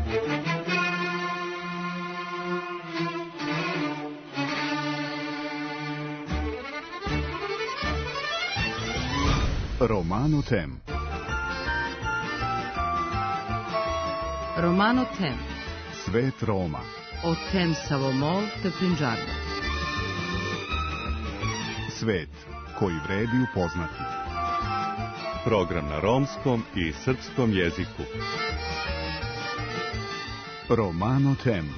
Romano Tem. Romano Tem. Svet Roma. Od Tem Savomol te Punjabi. Svet koji vredi upoznati. Program na romskom i srpskom jeziku. Romano Tem.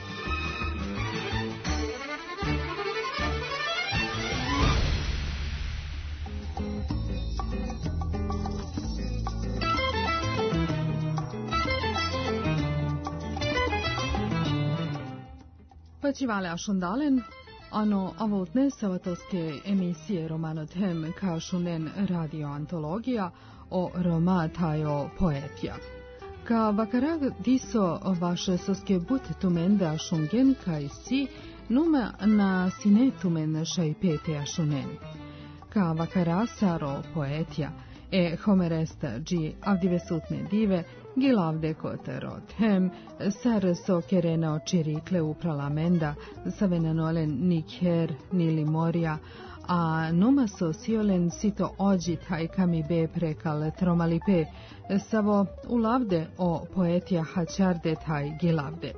Почивали Ашундален, ano avotne savatoske emisije Romano Tem kašunen radioantologija o Roma tajo poetija. Ka vakarag diso vaše soske but tumende ašungen kaj si nume na sine tumen šajpete ašunen. Ka vakara saro poetija e homeresta gi avdivesutne dive gilavde kotero tem, sar so kerena očirikle upralamenda, savenanolen nikher nili morja, a numa so siolen sito ođi taj kami be prekal tromalipe, savo ulavde o poetija hačarde taj gilavde.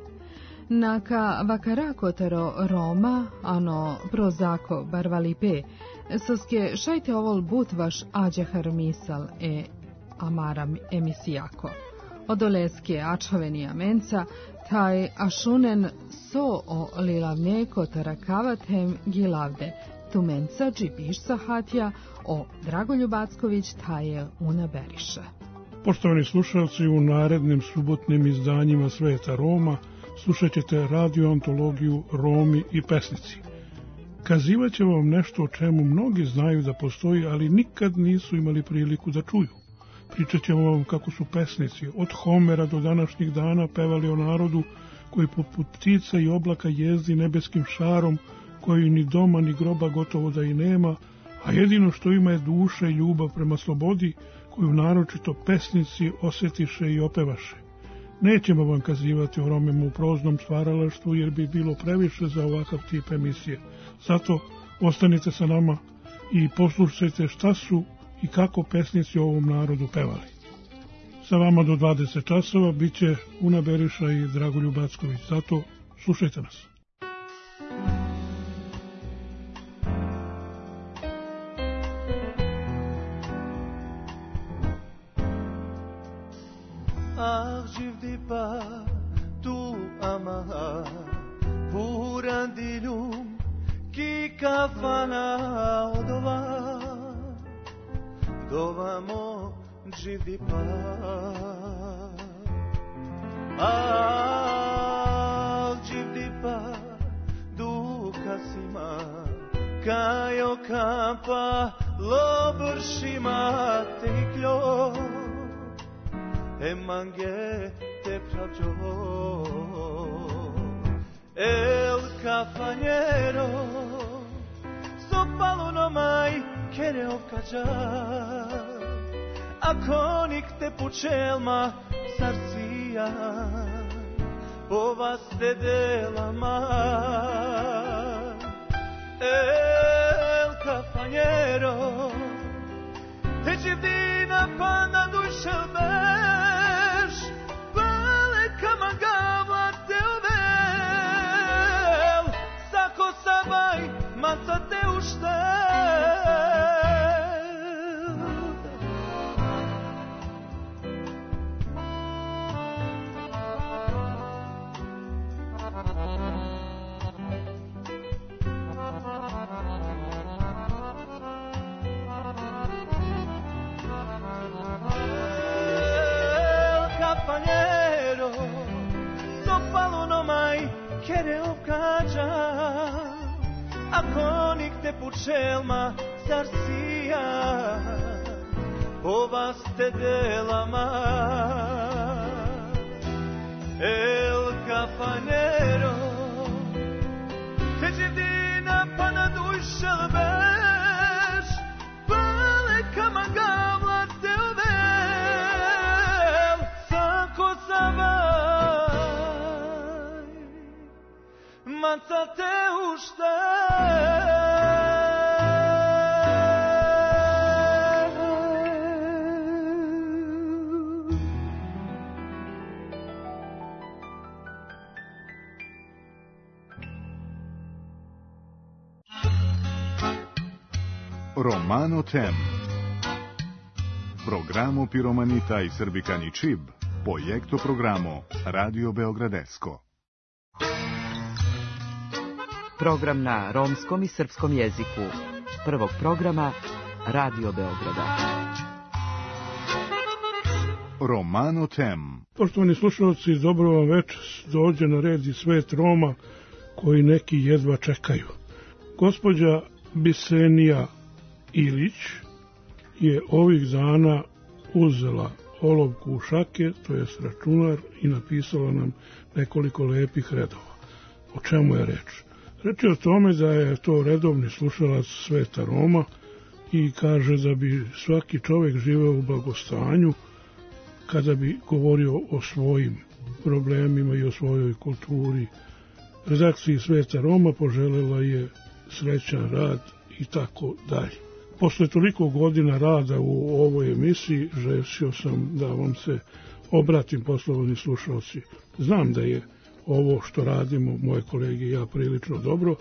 Naka vakara kotero Roma, ano prozako barvalipe, soske šajte ovol but vaš ađehar misal e amaram emisijako. Odoleske ačhovenija menca, taj ašunen so o lilavne kotarakavatem gilavde, tu menca džibiš sahatja o Dragoljub Backović taje unaberiše. Poštovani slušalci, u narednim subotnim izdanjima Sveta Roma slušat ćete radioantologiju Romi i pesnici. Kazivat će vam nešto o čemu mnogi znaju da postoji, ali nikad nisu imali priliku da čuju. Pričat ćemo vam kako su pesnici od Homera do današnjih dana pevali o narodu koji poput ptica i oblaka jezdi nebeskim šarom, koji ni doma ni groba gotovo da i nema, a jedino što ima je duša i ljubav prema slobodi, koju naročito pesnici osjetiše i opevaše. Nećemo vam kazivati o Romima u proznom stvaralaštvu, jer bi bilo previše za ovakav tip emisije. Zato ostanite sa nama i poslušajte šta su i kako pesnici o ovom narodu pevali. Sa vama do 20 časova bit će Una Beriša i Dragoljub Backović. Zato slušajte nas. Ah, živdi pa tu ama purandilum ki kafana odova dovamo živdi pa ah živdi pa duka sima kajo kampa lobršima tekljo emange te pravđo el cafanero sopalo no mai kere okađa akonik te pučelma sarcija po te delama el cafanero te živdina pana duša beš vale kamagava te uvel sako sabaj maca te uštel kere okađa akonik te pučelma sarcija po vas te delama el cafanero te živdina pa na duša beš vale kamagavla te uvel sako sa vas macate ušte. Romano Tem. Programo Piromanita i Srbikani Čib, projekto programo Radio Beogradesko. Program na romskom i srpskom jeziku. Prvog programa Radio Beograda. Romano Tem. Poštovani slušalci, dobro vam večer, dođe na red i svet Roma koji neki jedva čekaju. Gospođa Bisenija Ilić je ovih dana uzela olovku u šake, to je računar, i napisala nam nekoliko lepih redova. O čemu je reč? Reč je o tome da je to redovni slušalac sveta Roma i kaže da bi svaki čovjek živeo u blagostanju kada bi govorio o svojim problemima i o svojoj kulturi. Redakciji sveta Roma poželjela je srećan rad i tako dalje. Posle toliko godina rada u ovoj emisiji, želio sam da vam se obratim, poštovani slušalci. Znam da je ovo što radimo, moje kolege i ja, prilično dobro,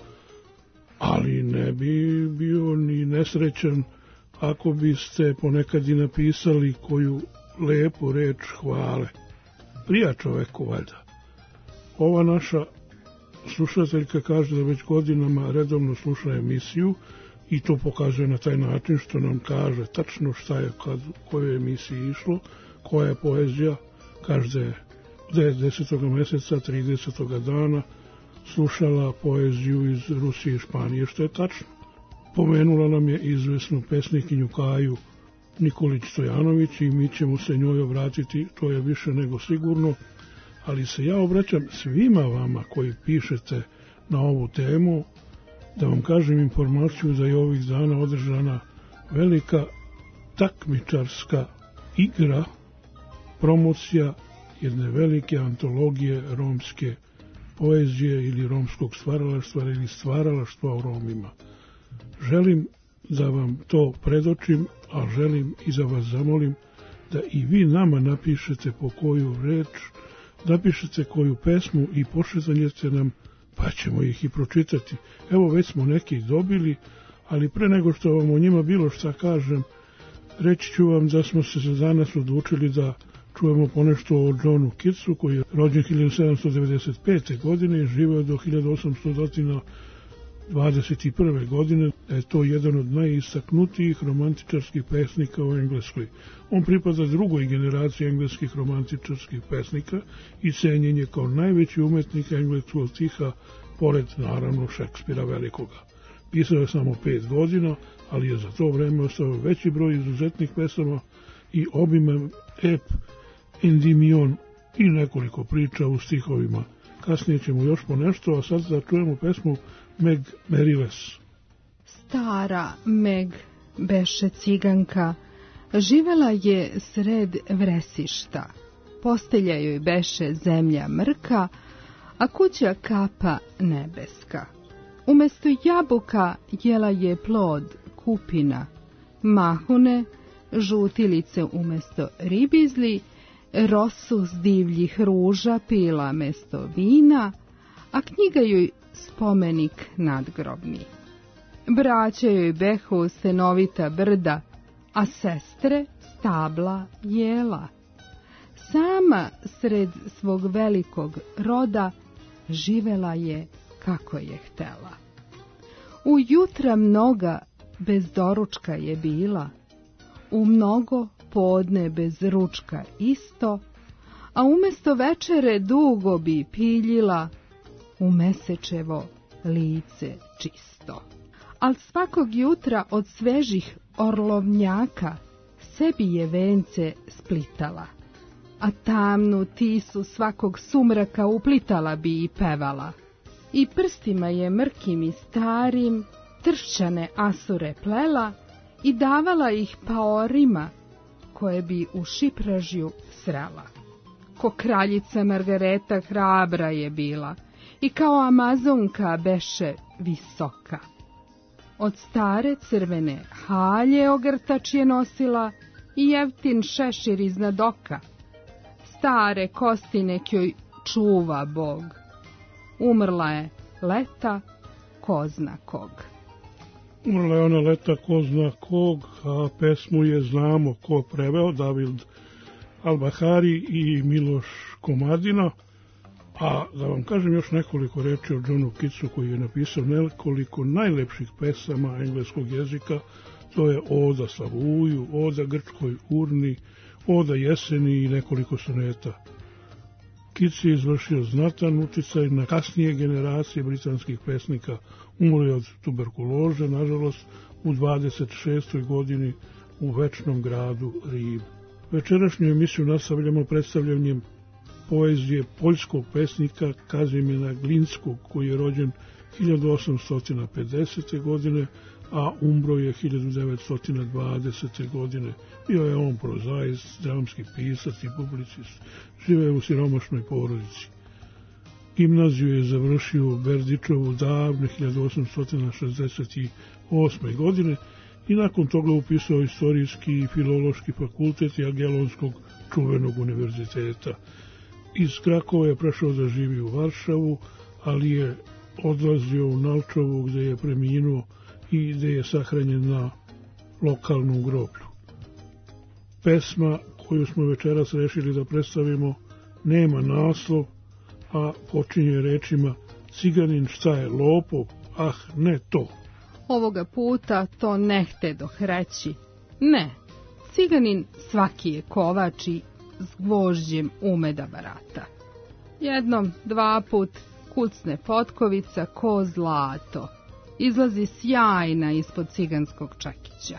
ali ne bi bio ni nesrećan ako biste ponekad i napisali koju lepu reč hvale. Prija čoveku, valjda. Ova naša slušateljka kaže da već godinama redovno sluša emisiju i to pokazuje na taj način što nam kaže tačno šta je kad u kojoj emisiji išlo, koja je poezija. Kaže da je 10. meseca 30. dana slušala poeziju iz Rusije i Španije, što je tačno. Pomenula nam je izvesnu pesnikinju Kaju Nikolić Stojanović i mi ćemo se njoj obratiti, to je više nego sigurno, ali se ja obraćam svima vama koji pišete na ovu temu, da vam kažem informaciju da je ovih dana održana velika takmičarska igra, promocija jedne velike antologije romske poezije ili romskog stvaralaštva ili stvaralaštva o Romima. Želim da vam to predočim, a želim i da vas zamolim da i vi nama napišete po koju reč, napišete koju pesmu i pošetanjete nam, pa ćemo ih i pročitati. Evo, već smo neki dobili, ali pre nego što vam o njima bilo šta kažem, reći ću vam da smo se za danas odlučili da čujemo ponešto o Johnu Keatsu, koji je rođen 1795. godine i živeo do 1821. godine. Da je to jedan od najistaknutijih romantičarskih pesnika u Engleskoj. On pripada drugoj generaciji engleskih romantičarskih pesnika i cenjen je kao najveći umetnik engleskog stiha, pored naravno Šekspira velikoga. Pisao je samo 5 godina, ali je za to vreme ostavio veći broj izuzetnih pesama i obiman ep Endymion i nekoliko priča u stihovima. Kasnije ćemo još po nešto, a sad da čujemo pesmu Meg Merriles. Stara Meg beše ciganka, živela je sred vresišta. Postelja joj beše zemlja mrka, a kuća kapa nebeska. Umesto jabuka jela je plod kupina, mahune, žutilice umesto ribizli, rosu s divljih ruža pila mesto vina, a knjiga joj spomenik nadgrobni. Braća joj behu stenovita brda, a sestre stabla jela. Sama sred svog velikog roda živela je kako je htela. U jutra mnoga bez doručka je bila, u mnogo podne bez ručka isto, a umesto večere dugo bi piljila u mesečevo lice čisto. Al svakog jutra od svežih orlovnjaka sebi je vence splitala, a tamnu tisu svakog sumraka uplitala bi i pevala. I prstima je mrkim i starim tršćane asure plela i davala ih paorima koje bi u šipražju srela. Ko kraljica Margareta hrabra je bila i kao Amazonka beše visoka. Od stare crvene halje ogrtač je nosila i jeftin šešir iznad oka. Stare kosti nekjoj čuva Bog. Umrla je leta ko zna kog. Umrla je ona leta ko zna kog, a pesmu je znamo ko preveo, David Albahari i Miloš Komadina. A da vam kažem još nekoliko reči o Johnu Keatsu, koji je napisao nekoliko najlepših pesama engleskog jezika. To je Oda Slavuju, Oda Grčkoj urni, Oda jeseni i nekoliko soneta. Keats je izvršio znatan uticaj na kasnije generacije britanskih pesnika. Umro je od tuberkuloze, nažalost, u 26. godini u večnom gradu Rimu. Večerašnju emisiju nastavljamo predstavljanjem poezije poljskog pesnika Kazimira Glinskog, koji je rođen 1850. godine, a umro je 1920. godine. Bio je on prozaist, dramski pisac i publicist. Žive u siromašnoj porodici. Gimnaziju je završio u Berdičevu davne 1868. godine i nakon toga upisao istorijski i filološki fakultet Jagelonskog čuvenog univerziteta. Iz Krakova je prešao da živi u Varšavu, ali je odlazio u Nalčovu gde je preminuo i gde je sahranjen na lokalnom groblju. Pesma koju smo večeras rešili da predstavimo nema naslov, a počinje rečima: ciganin šta je lopov, ah ne to. Ovoga puta to ne htedoh reći. Ne, ciganin svaki je kovač i s gvožđem ume da barata. Jednom, dva put kucne potkovica ko zlato. Izlazi sjajna ispod ciganskog čekića.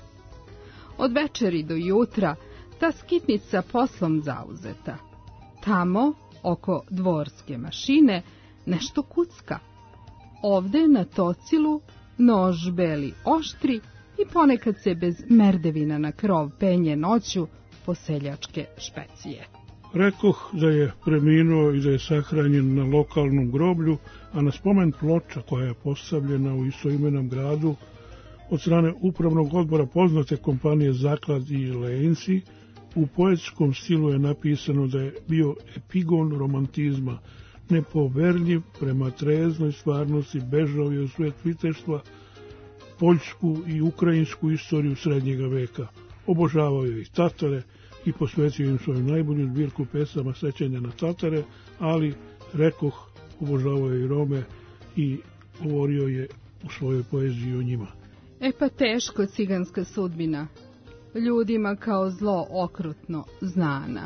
Od večeri do jutra ta skitnica poslom zauzeta. Tamo, oko dvorske mašine, nešto kucka. Ovde na tocilu nož beli oštri i ponekad se bez merdevina na krov penje noću po seljačke špecije. Rekoh da je preminuo i da je sahranjen na lokalnom groblju, a na spomen ploča koja je postavljena u istoimenom gradu od strane upravnog odbora poznate kompanije Zaklad i Lenci, u poetskom stilu je napisano da je bio epigon romantizma, nepoverljiv prema treznoj stvarnosti, bežao je u svet viteštva, poljsku i ukrajinsku istoriju srednjega veka. Obožavao je i Tatare i posvetio im svoju najbolju zbirku pesama sećanja na Tatare, ali, rekoh, obožavao je i Rome i govorio je u svojoj poeziji o njima. E pa teško ciganska sudbina, ljudima kao zlo okrutno znana.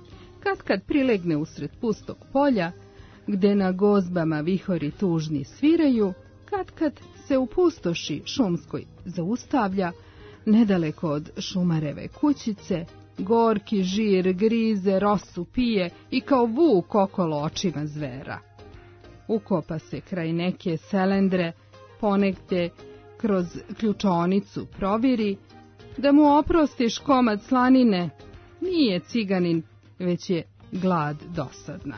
Kad prilegne usred pustog polja, gde na gozbama vihori tužni sviraju, kad se u pustoši šumskoj zaustavlja, nedaleko od šumareve kućice, gorki žir grize, rosu pije i kao vuk okolo očima zvera. Ukopa se kraj neke selendre, ponegde kroz ključonicu proviri, da mu oprostiš komad slanine, nije ciganin, već je glad dosadna.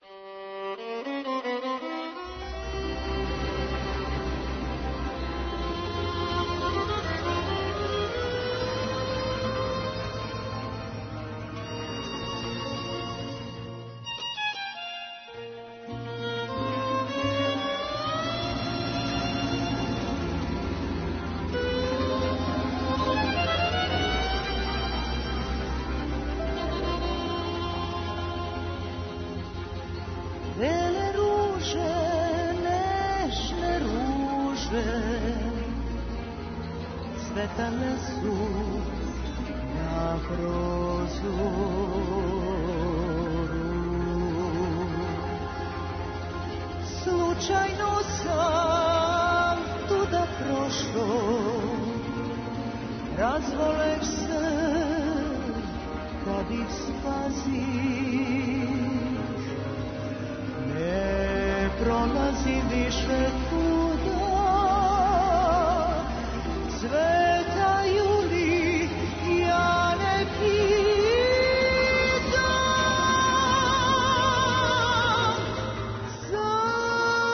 Cvetale su na prozoru, slučajno sam tuda prošlo, razvoleš se kad ih spaziš, ne prolazi više tuda, cvetaju li, ja ne pitam, sam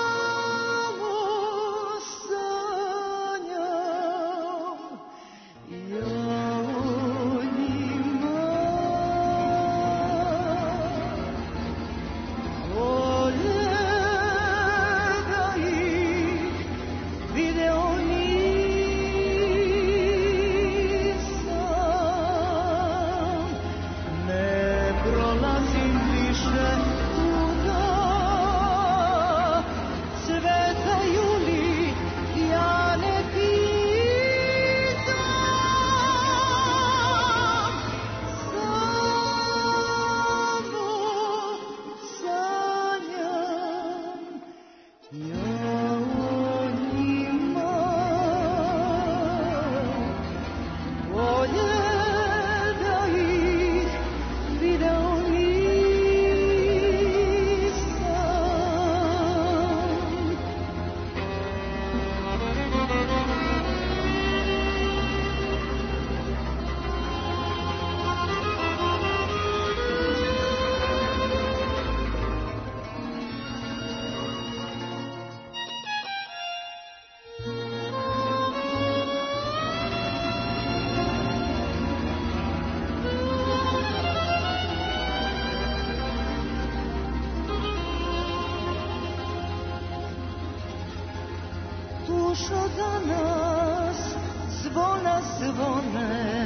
dušo danas zvona zvone,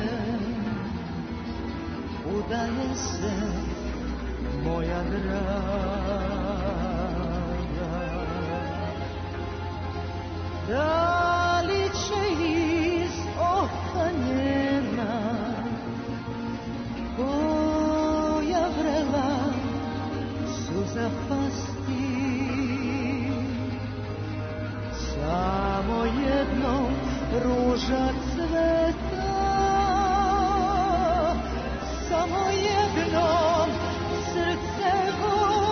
udaje se moja draga. Da li će iz oka njena koja vrela suza pasti, samo jednom ruža cveta, samo jednom srce voli.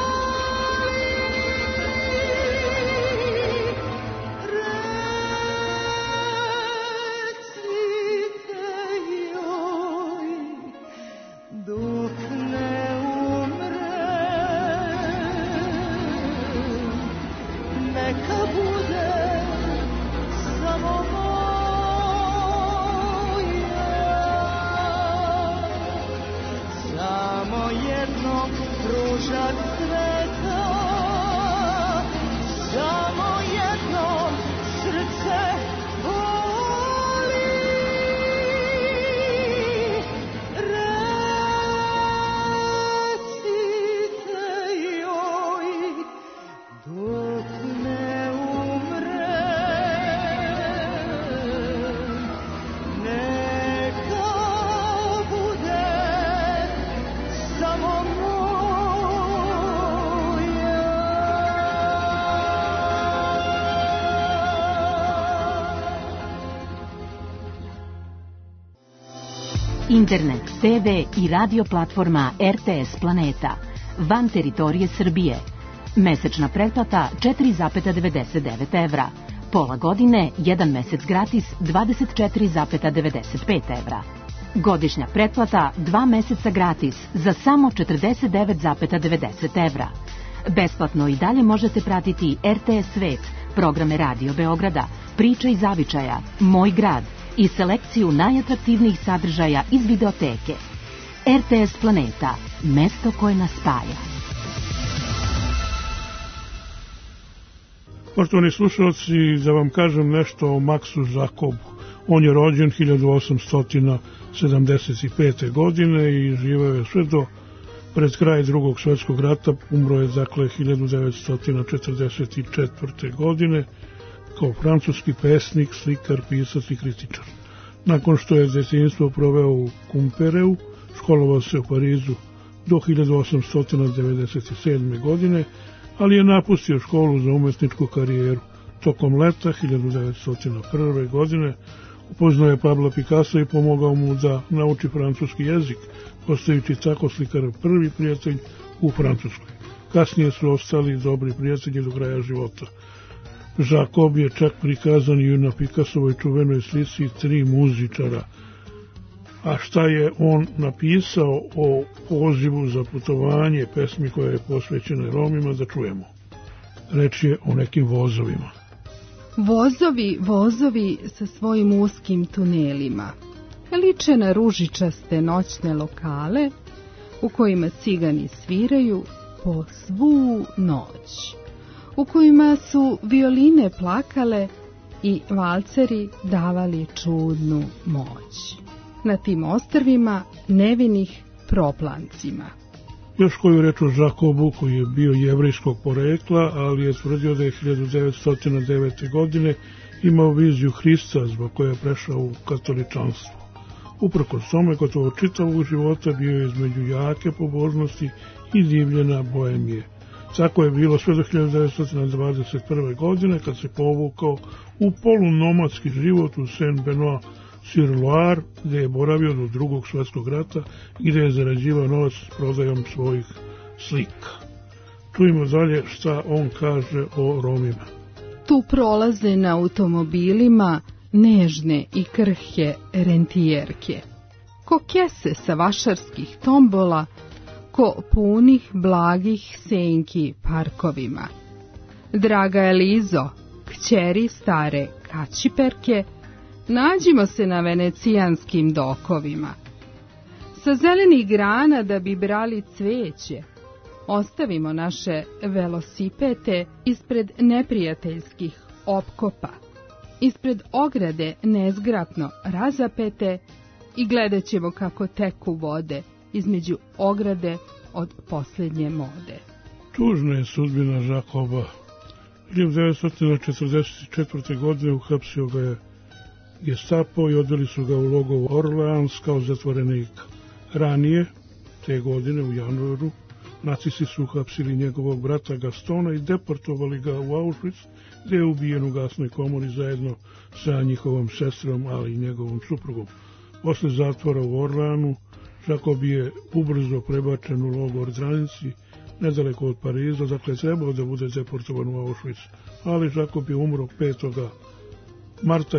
Recite joj dok ne umre, neka bude samo samo jednom ruža cveta, samo jednom srce voli. Recite joj dok ne umre, neka bude samo Internet, TV i radio platforma RTS Planeta. Van teritorije Srbije. Mesečna pretplata 4,99 evra. Pola godine, 1 mesec gratis 24,95 evra. Godišnja pretplata 2 meseca gratis za samo 49,90 evra. Besplatno i dalje možete pratiti RTS Svet, programe Radio Beograda, Priče iz zavičaja, Moj grad i selekciju najatraktivnijih sadržaja iz videoteke. RTS Planeta, mesto koje nas spaja. Poštovani slušalci, da vam kažem nešto o Maksu Žakobu. On je rođen 1875. godine i živeo je sve do pred kraj Drugog svjetskog rata. Umro je dakle 1944. godine kao francuski pesnik, slikar, pisac i kritičar. Nakon što je detinjstvo proveo u Kumpereu, školovao se u Parizu do 1897. godine, ali je napustio školu za umetničku karijeru. Tokom leta 1901. godine upoznao je Pabla Picasso i pomogao mu da nauči francuski jezik, postajući tako slikar prvi prijatelj u Francuskoj. Kasnije su ostali dobri prijatelji do kraja života. Žakob je čak prikazan i na Picassovoj čuvenoj slici Tri muzičara. A šta je on napisao o pozivu za putovanje, pesmi koja je posvećena Romima, da čujemo. Reč je o nekim vozovima. Vozovi, vozovi sa svojim uskim tunelima liče na ružičaste noćne lokale u kojima cigani sviraju po svu noć, u kojima su violine plakale i valceri davali čudnu moć. Na tim ostrvima nevinih proplancima. Još koju reč o Žakobu, koji je bio jevrejskog porekla, ali je tvrdio da je 1909. godine imao viziju Hrista, zbog koje je prešao u katoličanstvo. Uprkos tome, gotovo čitavog života bio je između jake pobožnosti i divljena boemije. Tako je bilo sve do 1921. godine, kad se povukao u polunomadski život u Saint-Benoît-sur-Loire, gde je boravio do Drugog svjetskog rata, gde je zarađivao novac s prodajom svojih slika. Čujemo dalje šta on kaže o Romima. Tu prolaze na automobilima nežne i krhke rentijerke, ko kese sa vašarskih tombola, ko punih blagih senki parkovima. Draga Elizo, kćeri stare kačiperke, nađimo se na venecijanskim dokovima. Sa zelenih grana da bi brali cveće, ostavimo naše velosipete ispred neprijateljskih opkopa, ispred ograde nezgrapno razapete i gledat ćemo kako teku vode između ograde od posljednje mode. Tužna je sudbina Žakoba. 1944. godine uhapsio ga je Gestapo i odveli su ga u logor Orleans kao zatvorenika. Ranije, te godine u januaru, nacisti su uhapsili njegovog brata Gastona i deportovali ga u Auschwitz, gdje je ubijen u gasnoj komori zajedno sa njihovom sestrom, ali i njegovom suprugom. Posle zatvora u Orleanu, Žakob je ubrzo prebačen u logor Dranici, nedaleko od Pariza, dakle trebao da bude deportovan u Auschwitz, ali Žakob je umro 5. marta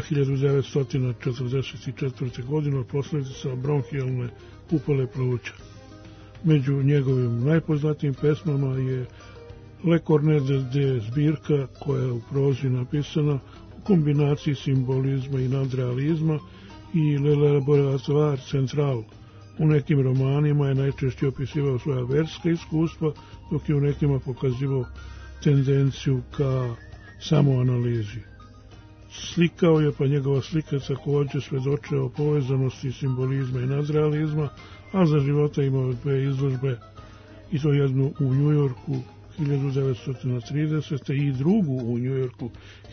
1944. godine od posljedica bronhijalne upale pluća. Među njegovim najpoznatijim pesmama je Le Cornet de zbirka, koja je u prozi napisana u kombinaciji simbolizma i nadrealizma, i Le Laboratoire Central. U nekim romanima je najčešće opisivao svoja verska iskustva, dok je u nekima pokazivao tendenciju ka samoanalizi. Slikao je, pa njegova slika također svedoče o povezanosti simbolizma i nadrealizma, a za života imao 2 izložbe, i to jednu u Njujorku 1930. i drugu u Njujorku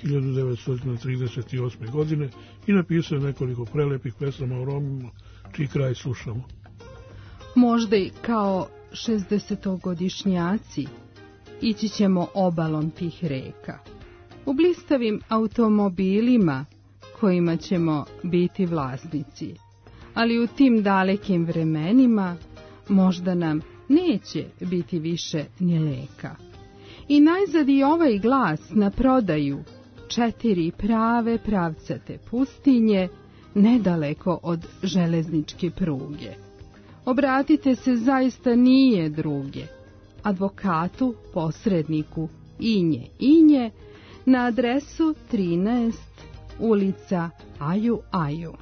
1938. godine i napisao nekoliko prelepih pesama o Romima, čiji kraj slušamo. Možda i kao 60-godišnjaci ići ćemo obalom tih reka, u blistavim automobilima kojima ćemo biti vlasnici, ali u tim dalekim vremenima možda nam neće biti više ni leka. I najzad i ovaj glas na prodaju 4 prave pravcate pustinje nedaleko od železničke pruge. Obratite se, zaista nije druge, advokatu, posredniku Inje, na adresu 13 ulica Aju.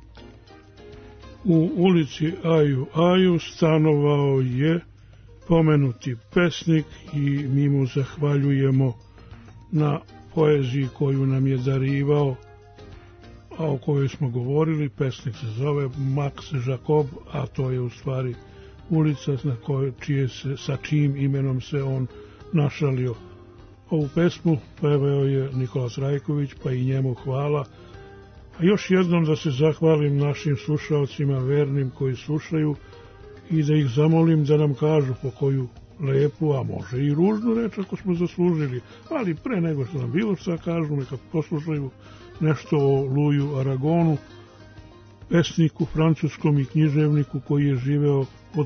U ulici Aju stanovao je pomenuti pesnik i mi mu zahvaljujemo na poeziji koju nam je darivao, a o kojoj smo govorili. Pesnik se zove Max Jacob, a to je u stvari ulica sa čijim imenom se on našalio. Ovu pesmu pevao je Nikola Trajković, pa i njemu hvala. A još jednom da se zahvalim našim slušalcima vernim koji slušaju i da ih zamolim da nam kažu po koju lepu, a može i ružnu reč ako smo zaslužili, ali pre nego što nam bilo šta kažu, neka poslušaju nešto o Louisu Aragonu, pesniku francuskom i književniku koji je živeo od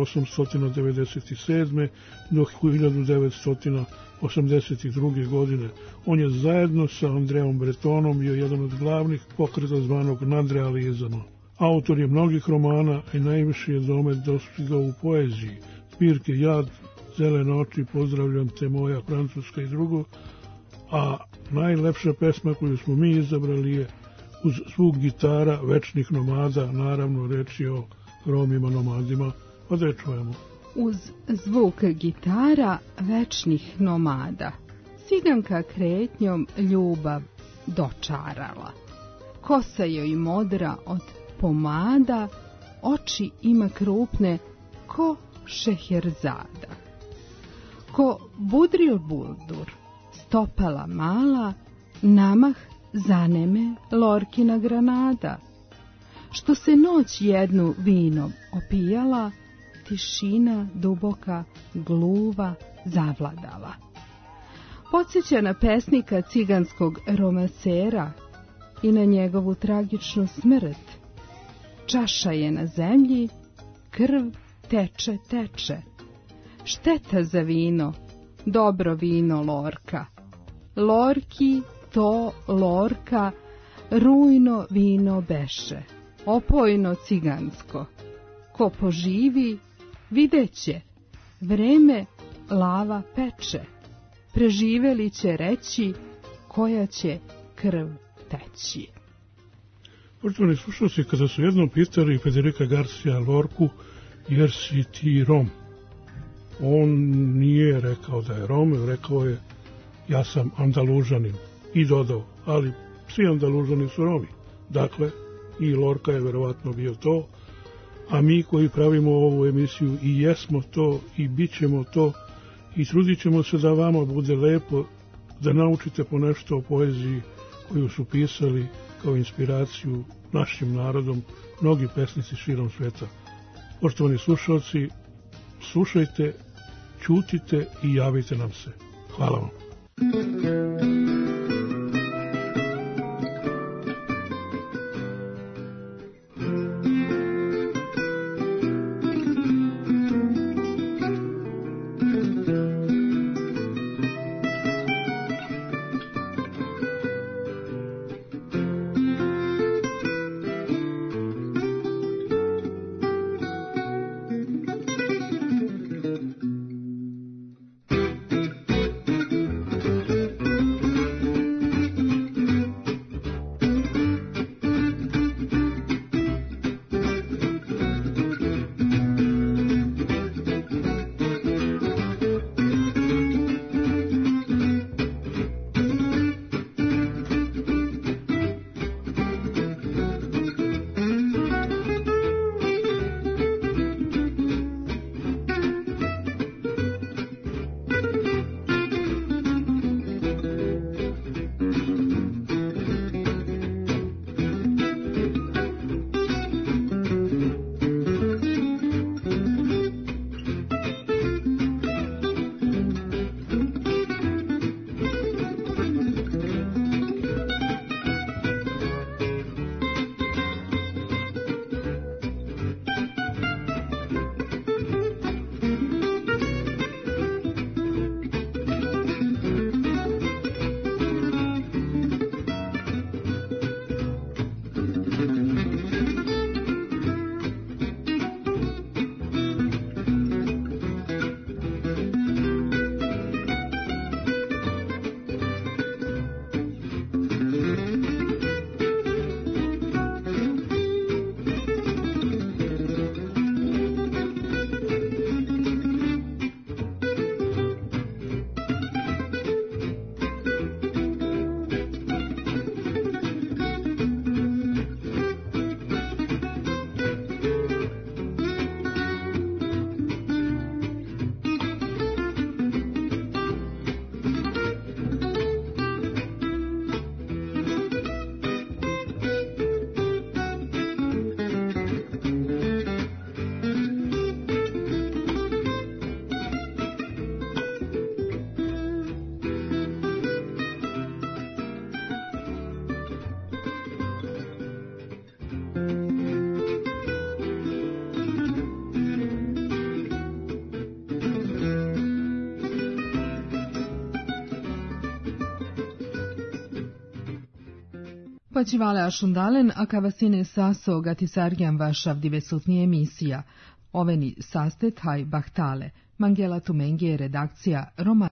1897. do 1982. godine. On je zajedno sa Andreom Bretonom bio jedan od glavnih pokreta zvanog nadrealizama. Autor je mnogih romana i najviše je domet dostigao u poeziji. Zbirke Jad, Zelene oči, Pozdravljam te moja, Francuska i drugo, a najlepša pesma koju smo mi izabrali je Uz zvuk gitara večnih nomada, naravno reč je o Romima nomadima, pa da je čujemo. Uz zvuk gitara večnih nomada, ciganka kretnjom ljubav dočarala. Kosa joj modra od pomada, oči ima krupne ko Šeherzada. Ko Budril Buldur, stopala mala, namah zaneme Lorkina granada. Što se noć jednu vinom opijala, tišina duboka, gluva zavladala. Podsjeća na pesnika ciganskog romancera i na njegovu tragičnu smrt. Čaša je na zemlji, krv teče. Šteta za vino, dobro vino Lorka. Lorki to Lorka, rujno vino beše, opojno cigansko. Ko poživi, videće, vreme lava peče. Preživeli će reći, koja će krv teći. Poštovani slušalci, kada su jednom pitali Federica Garcia Lorku, jer si ti Rom? On nije rekao da je Rom, rekao je, ja sam Andalužanin. i dodao, ali svi Andalužani su Romi. Dakle, i Lorca je verovatno bio to, a mi koji pravimo ovu emisiju i jesmo to i bit ćemo to i trudit ćemo se da vama bude lepo, da naučite po nešto o poeziji koju su pisali kao inspiraciju našim narodom mnogi pesnici širom sveta. Poštovani slušalci, slušajte, ćutite i javite nam se. Hvala vam. Počivale ašundalen, a kavasine saso gatisarjan vašav divesutni emisija. Oveni sastet haj bahtale. Mangela Tumengije redakcija Roma.